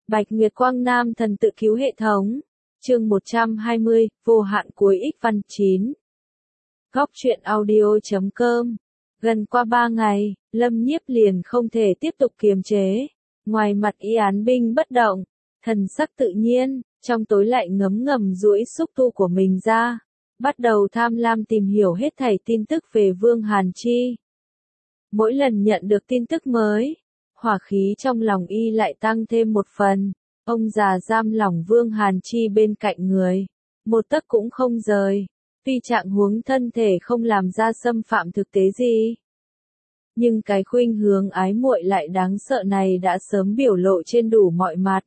Bạch Nguyệt Quang Nam thần tự cứu hệ thống. Chương 120, vô hạn cuối X văn 9. Góc truyện audio.com. Gần qua 3 ngày, Lâm Nhiếp liền không thể tiếp tục kiềm chế. Ngoài mặt y án binh bất động, thần sắc tự nhiên, trong tối lại ngấm ngầm duỗi xúc tu của mình ra, bắt đầu tham lam tìm hiểu hết thảy tin tức về Vương Hàn Chi. Mỗi lần nhận được tin tức mới, hỏa khí trong lòng y lại tăng thêm một phần. Ông già giam lỏng Vương Hàn Chi bên cạnh người, một tấc cũng không rời. Tuy trạng huống thân thể không làm ra xâm phạm thực tế gì, nhưng cái khuynh hướng ái muội lại đáng sợ này đã sớm biểu lộ trên đủ mọi mặt.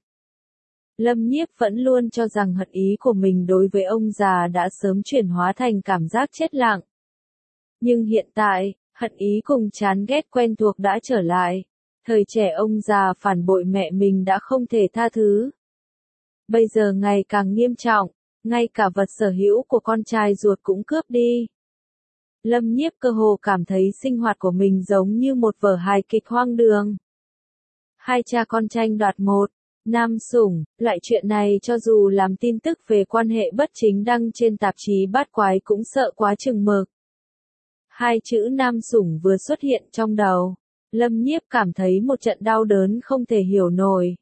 Lâm Nhiếp vẫn luôn cho rằng hận ý của mình đối với ông già đã sớm chuyển hóa thành cảm giác chết lặng. Nhưng hiện tại, hận ý cùng chán ghét quen thuộc đã trở lại. Thời trẻ ông già phản bội mẹ mình đã không thể tha thứ. Bây giờ ngày càng nghiêm trọng, ngay cả vật sở hữu của con trai ruột cũng cướp đi. Lâm Nhiếp cơ hồ cảm thấy sinh hoạt của mình giống như một vở hài kịch hoang đường. Hai cha con tranh đoạt một nam sủng, loại chuyện này cho dù làm tin tức về quan hệ bất chính đăng trên tạp chí bát quái cũng sợ quá chừng mực. Hai chữ nam sủng vừa xuất hiện trong đầu, Lâm Nhiếp cảm thấy một trận đau đớn không thể hiểu nổi.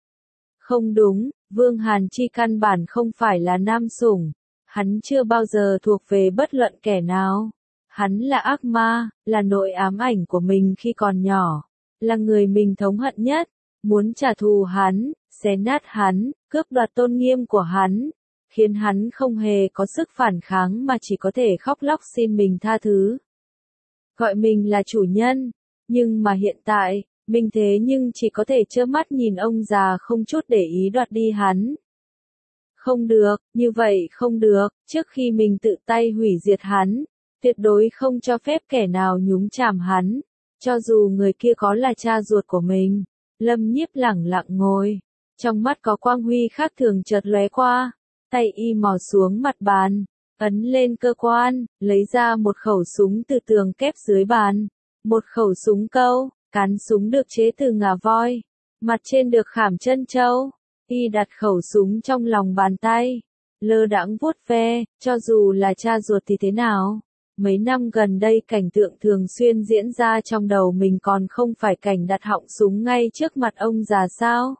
Không đúng, Vương Hàn Chi căn bản không phải là nam sủng, hắn chưa bao giờ thuộc về bất luận kẻ nào. Hắn là ác ma, là nỗi ám ảnh của mình khi còn nhỏ, là người mình thống hận nhất, muốn trả thù hắn, xé nát hắn, cướp đoạt tôn nghiêm của hắn, khiến hắn không hề có sức phản kháng mà chỉ có thể khóc lóc xin mình tha thứ. Gọi mình là chủ nhân, nhưng mà hiện tại, mình thế nhưng chỉ có thể trơ mắt nhìn ông già không chút để ý đoạt đi hắn. Không được, như vậy không được, trước khi mình tự tay hủy diệt hắn, tuyệt đối không cho phép kẻ nào nhúng chàm hắn, cho dù người kia có là cha ruột của mình. Lâm Nhiếp lẳng lặng ngồi, trong mắt có quang huy khác thường chợt lóe qua, tay y mò xuống mặt bàn, ấn lên cơ quan, lấy ra một khẩu súng từ tường kép dưới bàn, một khẩu súng câu, cán súng được chế từ ngà voi, mặt trên được khảm chân trâu. Y đặt khẩu súng trong lòng bàn tay, lơ đãng vuốt ve, cho dù là cha ruột thì thế nào? Mấy năm gần đây cảnh tượng thường xuyên diễn ra trong đầu mình còn không phải cảnh đặt họng súng ngay trước mặt ông già sao?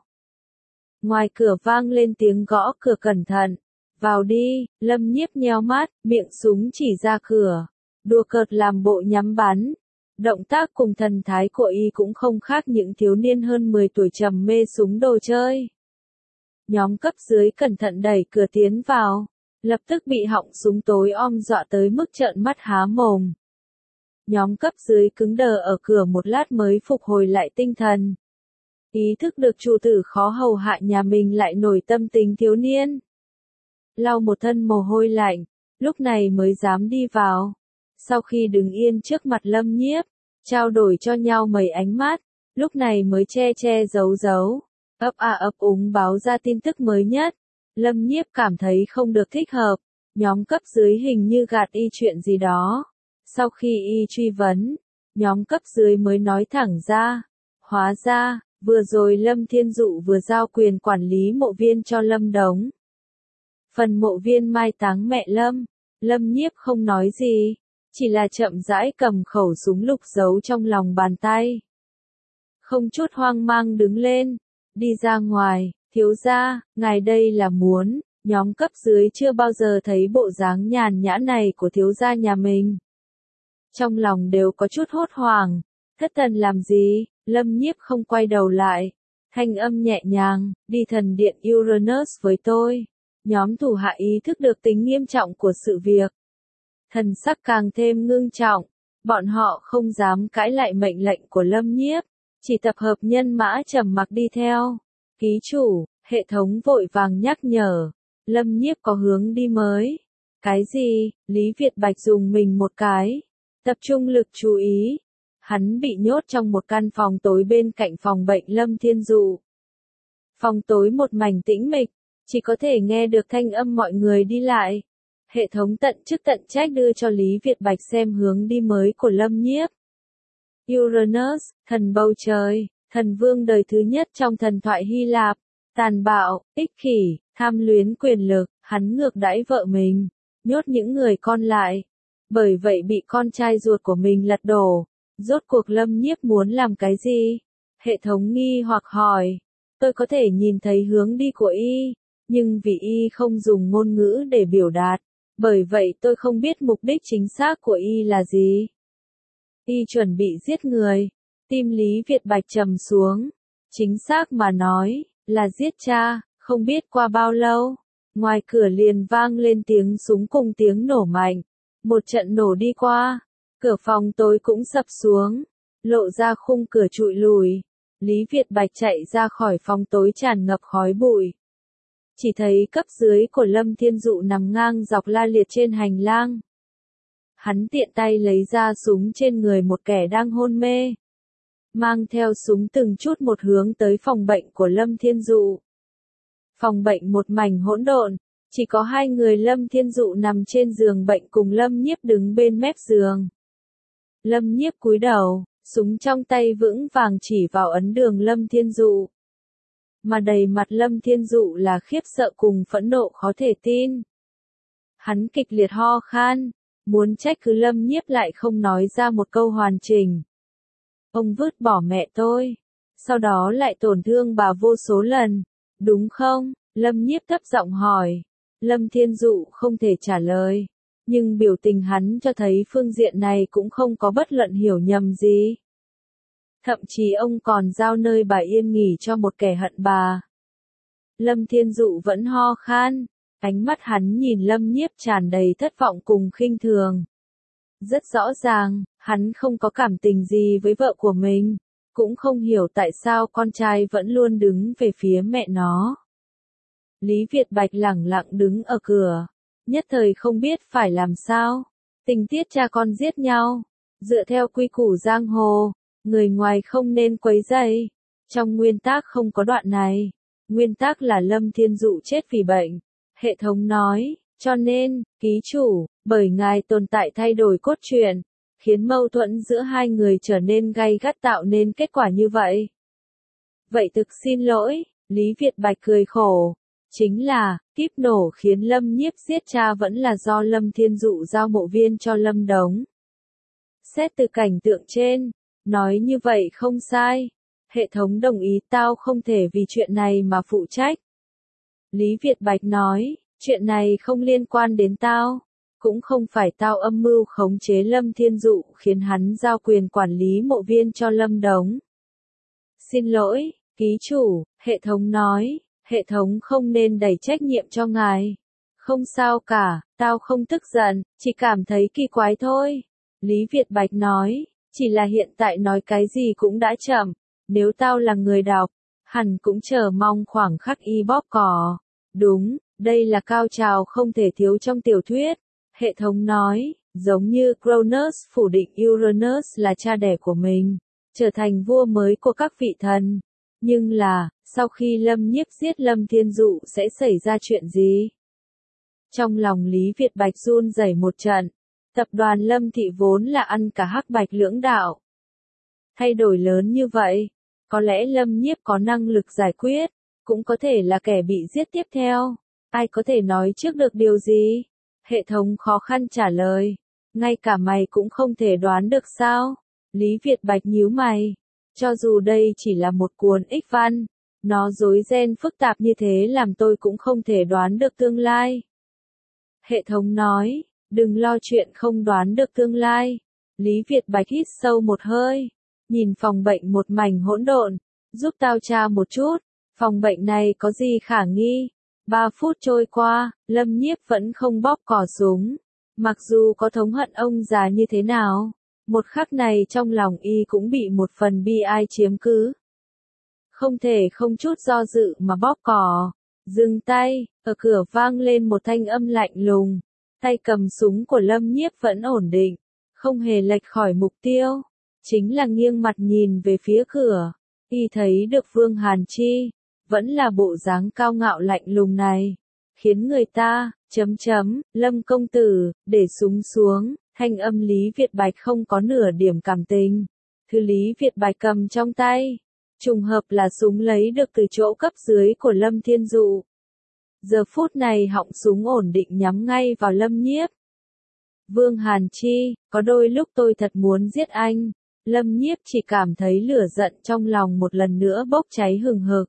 Ngoài cửa vang lên tiếng gõ cửa cẩn thận. Vào đi, Lâm Nhiếp nheo mắt, miệng súng chỉ ra cửa. Đùa cợt làm bộ nhắm bắn. Động tác cùng thần thái của y cũng không khác những thiếu niên hơn 10 tuổi trầm mê súng đồ chơi. Nhóm cấp dưới cẩn thận đẩy cửa tiến vào, lập tức bị họng súng tối om dọa tới mức trợn mắt há mồm. Nhóm cấp dưới cứng đờ ở cửa một lát mới phục hồi lại tinh thần. Ý thức được chủ tử khó hầu hạ nhà mình lại nổi tâm tính thiếu niên. Lau một thân mồ hôi lạnh, lúc này mới dám đi vào. Sau khi đứng yên trước mặt Lâm Nhiếp, trao đổi cho nhau mấy ánh mắt, lúc này mới che giấu giấu, ấp úng báo ra tin tức mới nhất. Lâm Nhiếp cảm thấy không được thích hợp, nhóm cấp dưới hình như gạt y chuyện gì đó. Sau khi y truy vấn, nhóm cấp dưới mới nói thẳng ra, hóa ra, vừa rồi Lâm Thiên Dụ vừa giao quyền quản lý mộ viên cho Lâm Đống. Phần mộ viên mai táng mẹ Lâm, Lâm Nhiếp không nói gì, chỉ là chậm rãi cầm khẩu súng lục giấu trong lòng bàn tay. Không chút hoang mang đứng lên, đi ra ngoài. Thiếu gia, ngài đây là muốn, nhóm cấp dưới chưa bao giờ thấy bộ dáng nhàn nhã này của thiếu gia nhà mình. Trong lòng đều có chút hốt hoảng, thất thần làm gì, Lâm Nhiếp không quay đầu lại. Thanh âm nhẹ nhàng, đi thần điện Uranus với tôi. Nhóm thủ hạ ý thức được tính nghiêm trọng của sự việc. Thần sắc càng thêm ngưng trọng, bọn họ không dám cãi lại mệnh lệnh của Lâm Nhiếp, chỉ tập hợp nhân mã trầm mặc đi theo. Ký chủ, hệ thống vội vàng nhắc nhở, Lâm Nhiếp có hướng đi mới. Cái gì? Lý Việt Bạch dùng mình một cái, tập trung lực chú ý. Hắn bị nhốt trong một căn phòng tối bên cạnh phòng bệnh Lâm Thiên Dụ. Phòng tối một mảnh tĩnh mịch, chỉ có thể nghe được thanh âm mọi người đi lại. Hệ thống tận chức tận trách đưa cho Lý Việt Bạch xem hướng đi mới của Lâm Nhiếp. Uranus, thần bầu trời. Thần vương đời thứ nhất trong thần thoại Hy Lạp, tàn bạo, ích kỷ, tham luyến quyền lực, hắn ngược đãi vợ mình, nhốt những người con lại. Bởi vậy bị con trai ruột của mình lật đổ. Rốt cuộc Lâm Nhiếp muốn làm cái gì? Hệ thống nghi hoặc hỏi. Tôi có thể nhìn thấy hướng đi của y, nhưng vì y không dùng ngôn ngữ để biểu đạt, bởi vậy tôi không biết mục đích chính xác của y là gì. Y chuẩn bị giết người. Tim Lý Việt Bạch trầm xuống. Chính xác mà nói, là giết cha. Không biết qua bao lâu, ngoài cửa liền vang lên tiếng súng cùng tiếng nổ mạnh. Một trận nổ đi qua, cửa phòng tối cũng sập xuống, lộ ra khung cửa trụi lùi. Lý Việt Bạch chạy ra khỏi phòng tối tràn ngập khói bụi. Chỉ thấy cấp dưới của Lâm Thiên Dụ nằm ngang dọc la liệt trên hành lang. Hắn tiện tay lấy ra súng trên người một kẻ đang hôn mê. Mang theo súng từng chút một hướng tới phòng bệnh của Lâm Thiên Dụ. Phòng bệnh một mảnh hỗn độn, chỉ có hai người Lâm Thiên Dụ nằm trên giường bệnh cùng Lâm Nhiếp đứng bên mép giường. Lâm Nhiếp cúi đầu, súng trong tay vững vàng chỉ vào ấn đường Lâm Thiên Dụ. Mà đầy mặt Lâm Thiên Dụ là khiếp sợ cùng phẫn nộ khó thể tin. Hắn kịch liệt ho khan, muốn trách cứ Lâm Nhiếp lại không nói ra một câu hoàn chỉnh. Ông vứt bỏ mẹ tôi, sau đó lại tổn thương bà vô số lần, đúng không? Lâm Nhiếp thấp giọng hỏi. Lâm Thiên Dụ không thể trả lời, nhưng biểu tình hắn cho thấy phương diện này cũng không có bất luận hiểu nhầm gì. Thậm chí ông còn giao nơi bà yên nghỉ cho một kẻ hận bà. Lâm Thiên Dụ vẫn ho khan, ánh mắt hắn nhìn Lâm Nhiếp tràn đầy thất vọng cùng khinh thường. Rất rõ ràng, hắn không có cảm tình gì với vợ của mình, cũng không hiểu tại sao con trai vẫn luôn đứng về phía mẹ nó. Lý Việt Bạch lẳng lặng đứng ở cửa, nhất thời không biết phải làm sao. Tình tiết cha con giết nhau, dựa theo quy củ giang hồ, người ngoài không nên quấy rầy. Trong nguyên tắc không có đoạn này, nguyên tắc là Lâm Thiên Dụ chết vì bệnh. Hệ thống nói, cho nên, ký chủ, bởi ngài tồn tại thay đổi cốt truyện, khiến mâu thuẫn giữa hai người trở nên gay gắt tạo nên kết quả như vậy. Vậy thực xin lỗi, Lý Việt Bạch cười khổ. Chính là, kiếp nổ khiến Lâm Nhiếp giết cha vẫn là do Lâm Thiên Dụ giao mộ viên cho Lâm Đống. Xét từ cảnh tượng trên, nói như vậy không sai. Hệ thống đồng ý tao không thể vì chuyện này mà phụ trách. Lý Việt Bạch nói, chuyện này không liên quan đến tao. Cũng không phải tao âm mưu khống chế Lâm Thiên Dụ khiến hắn giao quyền quản lý mộ viên cho Lâm Đống. Xin lỗi, ký chủ, hệ thống nói. Hệ thống không nên đẩy trách nhiệm cho ngài. Không sao cả, tao không tức giận, chỉ cảm thấy kỳ quái thôi. Lý Việt Bạch nói, chỉ là hiện tại nói cái gì cũng đã chậm. Nếu tao là người đọc, hẳn cũng chờ mong khoảng khắc y bóp cò. Đúng, đây là cao trào không thể thiếu trong tiểu thuyết. Hệ thống nói, giống như Cronus phủ định Uranus là cha đẻ của mình, trở thành vua mới của các vị thần. Nhưng là, sau khi Lâm Nhiếp giết Lâm Thiên Dụ sẽ xảy ra chuyện gì? Trong lòng Lý Việt Bạch run rẩy một trận, tập đoàn Lâm Thị vốn là ăn cả hắc bạch lưỡng đạo. Thay đổi lớn như vậy, có lẽ Lâm Nhiếp có năng lực giải quyết, cũng có thể là kẻ bị giết tiếp theo. Ai có thể nói trước được điều gì? Hệ thống khó khăn trả lời. Ngay cả mày cũng không thể đoán được sao? Lý Việt Bạch nhíu mày. Cho dù đây chỉ là một cuốn ích văn, nó rối ren phức tạp như thế làm tôi cũng không thể đoán được tương lai. Hệ thống nói, đừng lo chuyện không đoán được tương lai. Lý Việt Bạch hít sâu một hơi, nhìn phòng bệnh một mảnh hỗn độn, giúp tao tra một chút, phòng bệnh này có gì khả nghi. 3 phút trôi qua, Lâm Nhiếp vẫn không bóp cò súng. Mặc dù có thống hận ông già như thế nào, một khắc này trong lòng y cũng bị một phần bi ai chiếm cứ. Không thể không chút do dự mà bóp cò. Dừng tay, ở cửa vang lên một thanh âm lạnh lùng. Tay cầm súng của Lâm Nhiếp vẫn ổn định, không hề lệch khỏi mục tiêu. Chính là nghiêng mặt nhìn về phía cửa. Y thấy được Vương Hàn Chi, vẫn là bộ dáng cao ngạo lạnh lùng này. Khiến người ta, Lâm công tử, để súng xuống. Thanh âm Lý Việt Bạch không có nửa điểm cảm tình. Thư Lý Việt Bạch cầm trong tay, Trùng hợp là súng lấy được từ chỗ cấp dưới của Lâm Thiên Dụ. Giờ phút này họng súng ổn định nhắm ngay vào Lâm Nhiếp. Vương Hàn Chi, có đôi lúc tôi thật muốn giết anh. Lâm Nhiếp chỉ cảm thấy lửa giận trong lòng một lần nữa bốc cháy hừng hực.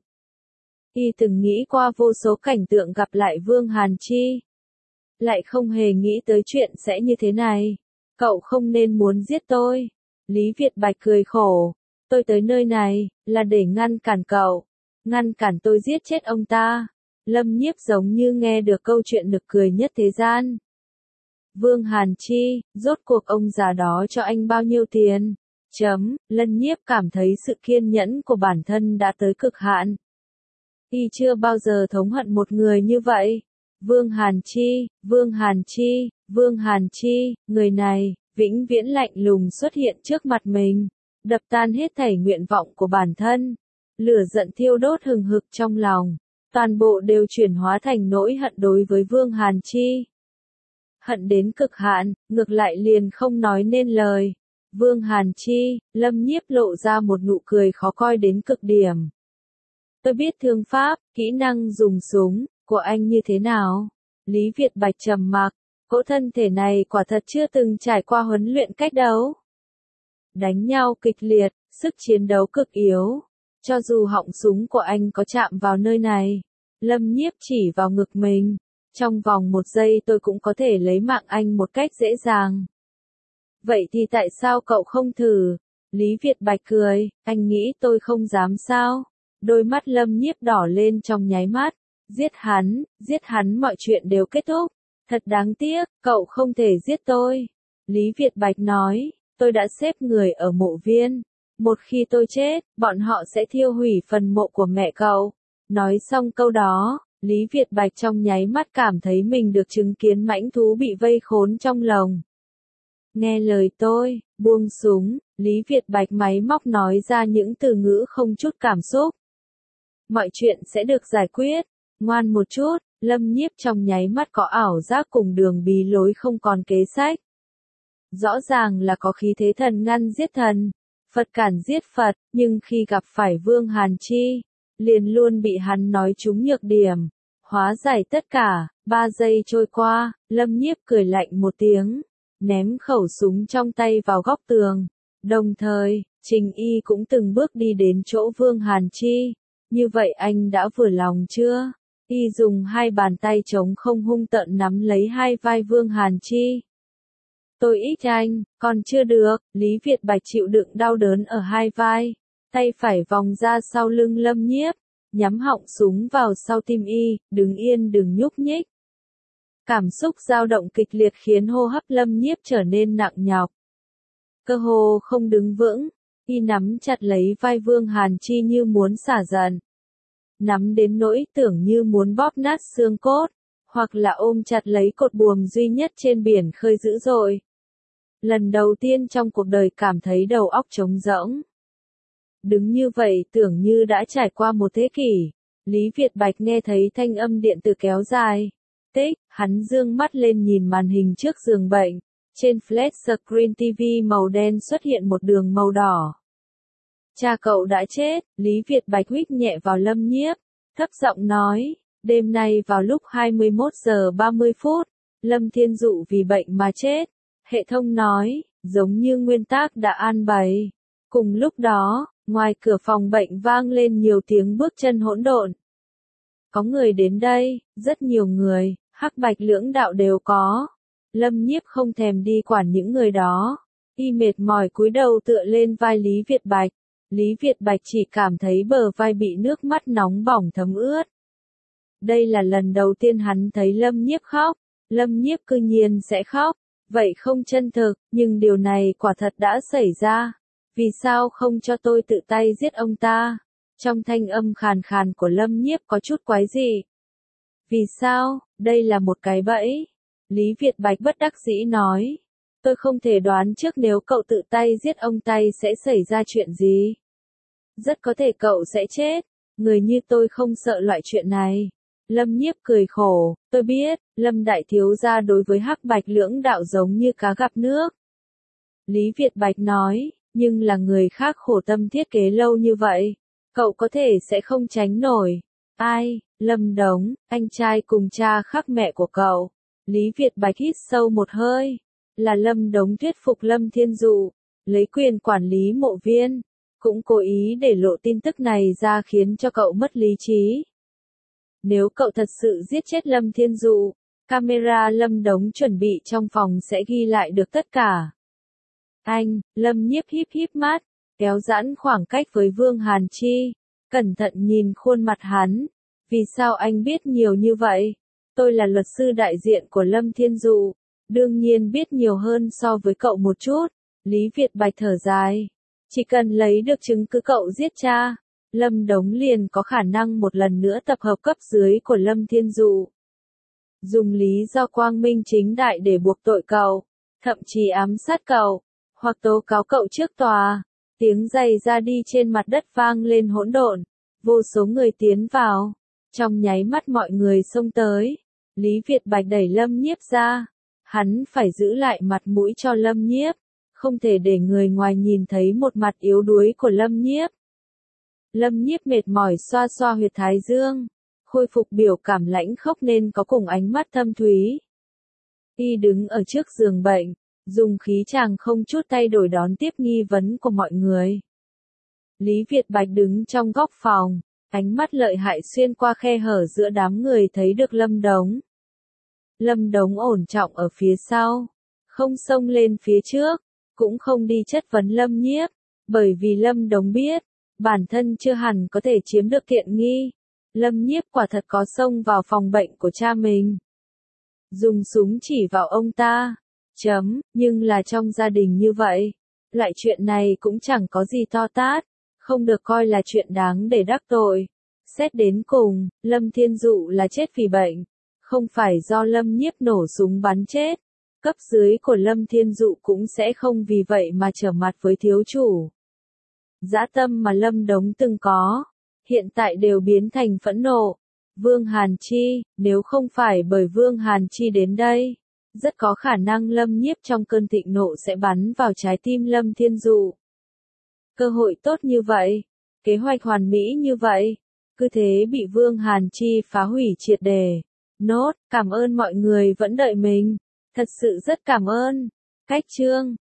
Y từng nghĩ qua vô số cảnh tượng gặp lại Vương Hàn Chi. Lại không hề nghĩ tới chuyện sẽ như thế này. Cậu không nên muốn giết tôi. Lý Việt Bạch cười khổ. Tôi tới nơi này, là để ngăn cản cậu. Ngăn cản tôi giết chết ông ta. Lâm Nhiếp giống như nghe được câu chuyện nực cười nhất thế gian. Vương Hàn Chi, rốt cuộc ông già đó cho anh bao nhiêu tiền? Lâm Nhiếp cảm thấy sự kiên nhẫn của bản thân đã tới cực hạn. Y chưa bao giờ thống hận một người như vậy. Vương Hàn Chi, Vương Hàn Chi, Vương Hàn Chi, người này, vĩnh viễn lạnh lùng xuất hiện trước mặt mình, đập tan hết thảy nguyện vọng của bản thân. Lửa giận thiêu đốt hừng hực trong lòng, toàn bộ đều chuyển hóa thành nỗi hận đối với Vương Hàn Chi. Hận đến cực hạn, ngược lại liền không nói nên lời. Vương Hàn Chi, Lâm Nhiếp lộ ra một nụ cười khó coi đến cực điểm. Tôi biết thương pháp, kỹ năng dùng súng của anh như thế nào? Lý Việt Bạch trầm mặc, cỗ thân thể này quả thật chưa từng trải qua huấn luyện cách đấu. Đánh nhau kịch liệt, sức chiến đấu cực yếu. Cho dù họng súng của anh có chạm vào nơi này, Lâm Nhiếp chỉ vào ngực mình. Trong vòng 1 giây tôi cũng có thể lấy mạng anh một cách dễ dàng. Vậy thì tại sao cậu không thử? Lý Việt Bạch cười, anh nghĩ tôi không dám sao? Đôi mắt Lâm Nhiếp đỏ lên trong nháy mắt. Giết hắn mọi chuyện đều kết thúc. Thật đáng tiếc, cậu không thể giết tôi. Lý Việt Bạch nói, tôi đã xếp người ở mộ viên. Một khi tôi chết, bọn họ sẽ thiêu hủy phần mộ của mẹ cậu. Nói xong câu đó, Lý Việt Bạch trong nháy mắt cảm thấy mình được chứng kiến mãnh thú bị vây khốn trong lồng. Nghe lời tôi, buông súng, Lý Việt Bạch máy móc nói ra những từ ngữ không chút cảm xúc. Mọi chuyện sẽ được giải quyết, ngoan một chút. Lâm Nhiếp trong nháy mắt có ảo giác cùng Đường Bí Lối không còn kế sách. Rõ ràng là có khí thế thần ngăn giết thần, Phật cản giết Phật, nhưng khi gặp phải Vương Hàn Chi, liền luôn bị hắn nói trúng nhược điểm. Hóa giải tất cả, 3 giây trôi qua, Lâm Nhiếp cười lạnh một tiếng, ném khẩu súng trong tay vào góc tường. Đồng thời, Trình Y cũng từng bước đi đến chỗ Vương Hàn Chi. Như vậy anh đã vừa lòng chưa? Y dùng 2 bàn tay trống không hung tợn nắm lấy hai vai Vương Hàn Chi. Tôi ít anh, còn chưa được. Lý Việt Bạch chịu đựng đau đớn ở hai vai, tay phải vòng ra sau lưng Lâm Nhiếp, nhắm họng súng vào sau tim Y, đứng yên đừng nhúc nhích. Cảm xúc dao động kịch liệt khiến hô hấp Lâm Nhiếp trở nên nặng nhọc. Cơ hồ không đứng vững, Y nắm chặt lấy vai Vương Hàn Chi như muốn xả giận. Nắm đến nỗi tưởng như muốn bóp nát xương cốt, hoặc là ôm chặt lấy cột buồm duy nhất trên biển khơi dữ dội. Lần đầu tiên trong cuộc đời cảm thấy đầu óc trống rỗng. Đứng như vậy tưởng như đã trải qua một thế kỷ. Lý Việt Bạch nghe thấy thanh âm điện tử kéo dài. Tích, hắn dương mắt lên nhìn màn hình trước giường bệnh. Trên flat screen TV màu đen xuất hiện một đường màu đỏ. Cha cậu đã chết, Lý Việt Bạch huých nhẹ vào Lâm Nhiếp, thấp giọng nói, đêm nay vào lúc 21 giờ 30 phút, Lâm Thiên Dụ vì bệnh mà chết. Hệ thống nói, giống như nguyên tắc đã an bày. Cùng lúc đó, ngoài cửa phòng bệnh vang lên nhiều tiếng bước chân hỗn độn. Có người đến đây, rất nhiều người, hắc bạch lưỡng đạo đều có. Lâm Nhiếp không thèm đi quản những người đó. Y mệt mỏi cúi đầu tựa lên vai Lý Việt Bạch. Lý Việt Bạch chỉ cảm thấy bờ vai bị nước mắt nóng bỏng thấm ướt. Đây là lần đầu tiên hắn thấy Lâm Nhiếp khóc. Lâm Nhiếp cư nhiên sẽ khóc. Vậy không chân thực, nhưng điều này quả thật đã xảy ra. Vì sao không cho tôi tự tay giết ông ta? Trong thanh âm khàn khàn của Lâm Nhiếp có chút quái dị. Vì sao? Đây là một cái bẫy. Lý Việt Bạch bất đắc dĩ nói. Tôi không thể đoán trước nếu cậu tự tay giết ông ta sẽ xảy ra chuyện gì. Rất có thể cậu sẽ chết. Người như tôi không sợ loại chuyện này. Lâm Nhiếp cười khổ, tôi biết, Lâm đại thiếu gia đối với hắc bạch lưỡng đạo giống như cá gặp nước. Lý Việt Bạch nói, nhưng là người khác khổ tâm thiết kế lâu như vậy. Cậu có thể sẽ không tránh nổi. Ai? Lâm Đống, anh trai cùng cha khác mẹ của cậu. Lý Việt Bạch hít sâu một hơi. Là Lâm Đống thuyết phục Lâm Thiên Dụ, lấy quyền quản lý mộ viên. Cũng cố ý để lộ tin tức này ra khiến cho cậu mất lý trí. Nếu cậu thật sự giết chết Lâm Thiên Dụ, camera Lâm Đống chuẩn bị trong phòng sẽ ghi lại được tất cả. Anh, Lâm Nhiếp híp híp mắt, kéo giãn khoảng cách với Vương Hàn Chi, cẩn thận nhìn khuôn mặt hắn. Vì sao anh biết nhiều như vậy? Tôi là luật sư đại diện của Lâm Thiên Dụ, đương nhiên biết nhiều hơn so với cậu một chút. Lý Việt Bạch thở dài. Chỉ cần lấy được chứng cứ cậu giết cha, Lâm Đống liền có khả năng một lần nữa tập hợp cấp dưới của Lâm Thiên Dụ. Dùng lý do quang minh chính đại để buộc tội cậu, thậm chí ám sát cậu, hoặc tố cáo cậu trước tòa. Tiếng giày ra đi trên mặt đất vang lên hỗn độn, vô số người tiến vào. Trong nháy mắt mọi người xông tới, Lý Việt Bạch đẩy Lâm Nhiếp ra. Hắn phải giữ lại mặt mũi cho Lâm Nhiếp, không thể để người ngoài nhìn thấy một mặt yếu đuối của Lâm Nhiếp. Lâm Nhiếp mệt mỏi xoa xoa huyệt thái dương, khôi phục biểu cảm lãnh khốc nên có cùng ánh mắt thâm thúy. Y đứng ở trước giường bệnh, dùng khí chàng không chút thay đổi đón tiếp nghi vấn của mọi người. Lý Việt Bạch đứng trong góc phòng, ánh mắt lợi hại xuyên qua khe hở giữa đám người thấy được Lâm Đống. Lâm Đống ổn trọng ở phía sau, không xông lên phía trước, cũng không đi chất vấn Lâm Nhiếp, bởi vì Lâm Đống biết, bản thân chưa hẳn có thể chiếm được tiện nghi. Lâm Nhiếp quả thật có xông vào phòng bệnh của cha mình, dùng súng chỉ vào ông ta. Nhưng là trong gia đình như vậy, loại chuyện này cũng chẳng có gì to tát, không được coi là chuyện đáng để đắc tội. Xét đến cùng, Lâm Thiên Dụ là chết vì bệnh, không phải do Lâm Nhiếp nổ súng bắn chết. Cấp dưới của Lâm Thiên Dụ cũng sẽ không vì vậy mà trở mặt với thiếu chủ. Dã tâm mà Lâm Đống từng có, hiện tại đều biến thành phẫn nộ. Vương Hàn Chi, nếu không phải bởi Vương Hàn Chi đến đây, rất có khả năng Lâm Nhiếp trong cơn thịnh nộ sẽ bắn vào trái tim Lâm Thiên Dụ. Cơ hội tốt như vậy, kế hoạch hoàn mỹ như vậy, cứ thế bị Vương Hàn Chi phá hủy triệt đề. Nốt, cảm ơn mọi người vẫn đợi mình. Thật sự rất cảm ơn. Cách chương